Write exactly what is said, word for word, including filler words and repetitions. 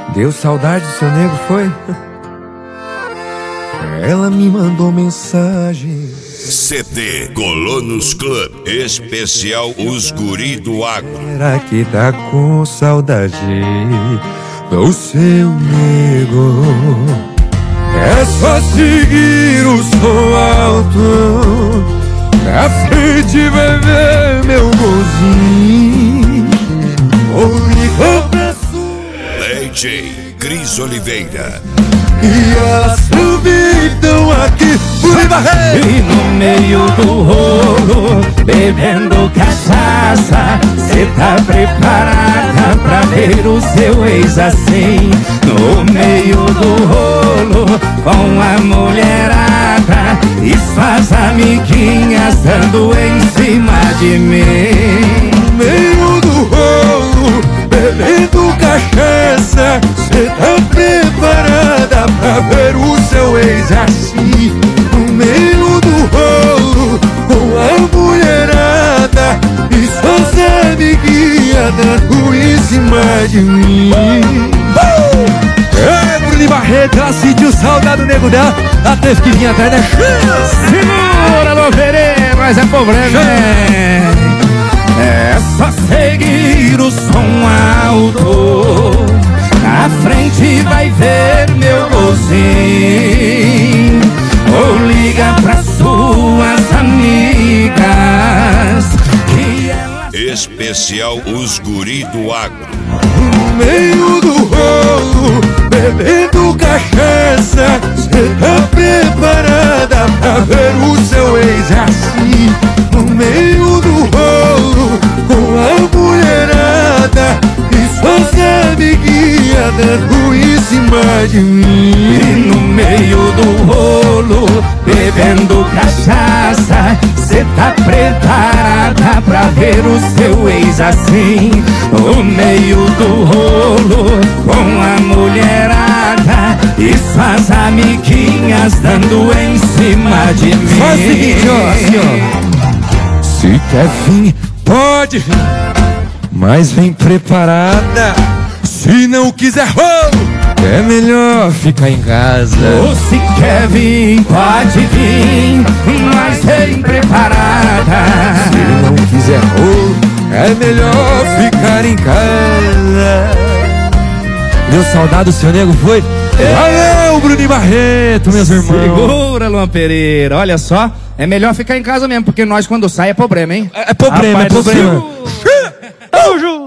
Deu saudade do seu nego, foi? Ela me mandou mensagem. C D Colonos Club, especial Os Guri do Agro. Será que tá com saudade do seu nego? É só seguir o som alto, na frente vai ver meu golzinho. Ou pra sua D J Cris Oliveira. E elas subidam aqui por barreira. E no meio do rolo, bebendo cachaça, cê tá preparada pra ver o seu ex assim? No meio do rolo, com a mulherada e suas amiguinhas dando em cima de mim. No meio do rolo, bebendo cachaça, cê tá preparada pra ver o seu ex assim? No meio do rolo, com a mulherada e suas amiguinhas dando em cima de mim. uh! É, Bruno Barreto, ela sentiu saudade do nego dela, ela teve que vir atrás da chance. Segura, Louveira, mas é problema. É só seguir o som alto, na frente vai ver meu golzinho. Ou liga pra suas amigas que elas... Especial Os Guri do Agro. No meio do rolo, bebendo cachaça, cê tá preparada pra ver o seu ex assim? No meio do rolo, com a mulherada e suas amiguinhas dando em cima de mim. E no meio do rolo, bebendo cachaça, cê tá preparada pra ver o seu ex assim? No meio do rolo, com a mulherada e suas amiguinhas dando em cima de mim. Faz o seguinte, ó, assim, ó. Se quer vir, pode vir, mas vem preparada. Se não quiser rolo, é melhor ficar em casa. Ou se quer vir, pode vir, mas vem preparada. Se não quiser rolo, é melhor ficar em casa. Deu saudade do seu nego, foi? Valeu, Bruno Barreto, meus irmãos. Segura, Luan Pereira. Olha só, é melhor ficar em casa mesmo, porque nós quando sai é problema, hein? É, é problema, Rapaz é problema. do céu. Tamo junto.